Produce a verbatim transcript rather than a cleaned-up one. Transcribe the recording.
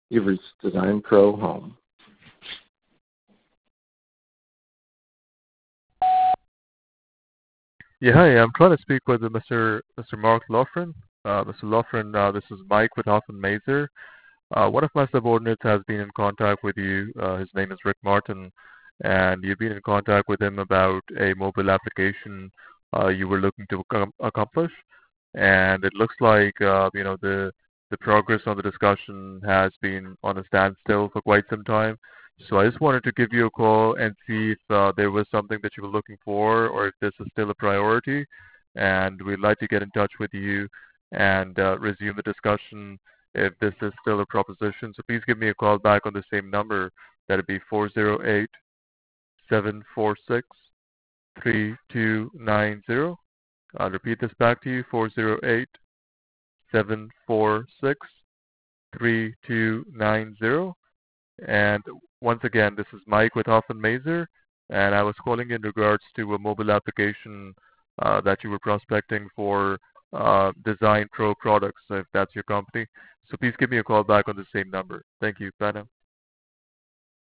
You've reached Design Pro Home. Yeah, hi. I'm trying to speak with uh, Mister Mister Mark Loughran. Uh, Mister Loughran, uh, this is Mike with Hoffman Mazer. Uh, one of my subordinates has been in contact with you. Uh, his name is Rick Martin, and you've been in contact with him about a mobile application uh, you were looking to accom- accomplish. And it looks like uh, you know the the progress on the discussion has been on a standstill for quite some time. So I just wanted to give you a call and see if uh, there was something that you were looking for, or if this is still a priority. And we'd like to get in touch with you and uh, resume the discussion if this is still a proposition. So please give me a call back on the same number. That'd be four zero eight, seven four six, three two nine zero. I'll repeat this back to you, four zero eight, seven four six, three two nine zero. And once again, this is Mike with Hoffman Mazer, and I was calling in regards to a mobile application uh, that you were prospecting for uh, Design Pro products, if that's your company. So please give me a call back on the same number. Thank you. Bye now.